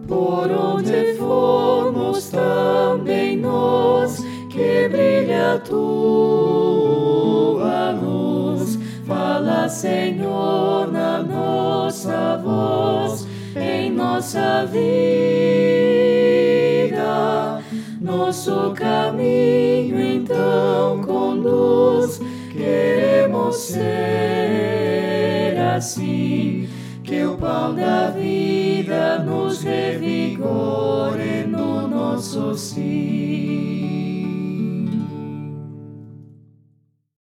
por onde formos também nós, que brilhe a tua luz. Fala, Senhor, na nossa voz, em nossa vida. Nosso caminho então conduz, queremos ser assim, que o pão da vida nos revigore no nosso sim.